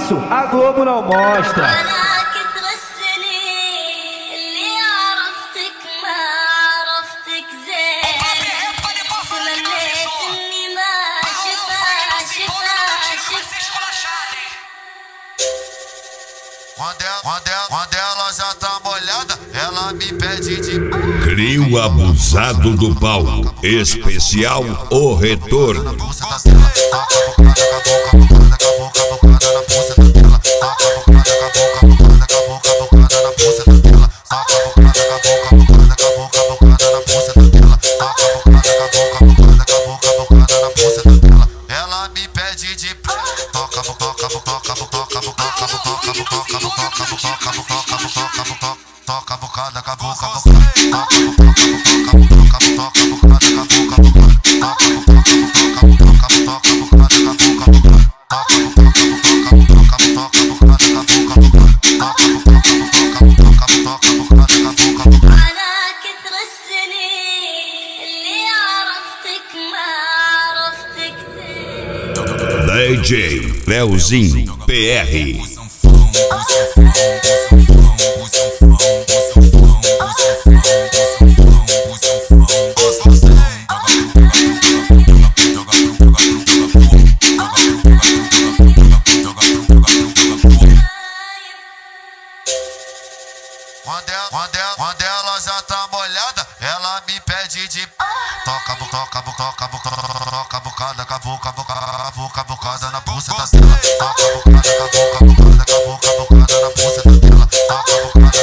isso a Globo não mostra. Quando ela já tá molhada, ela me pede de... Crio abusado do palco, especial O Retorno. Ela me pede de... Toca a bocada, DJ Leozinho PR. Quando ela já tá molhada, ela me pede de... Toca a bocada, bocada na buceta dela. Toca a bocada na buceta dela. Toca a bocada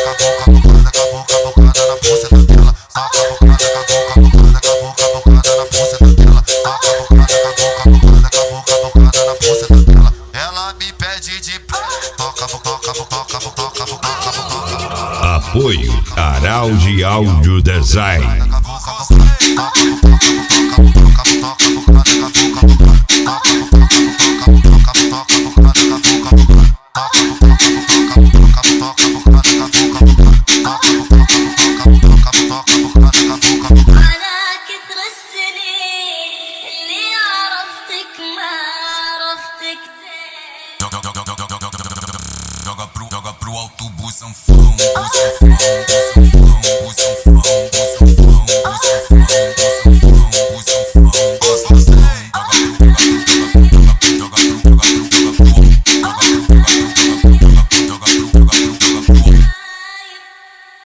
na buceta dela. Toca a bocada na buceta dela. Toca a bocada na buceta dela. Ela me pede de... Toca a bocada. Apoio Arauge Audio Design. Joga pro alto, bu sanfão.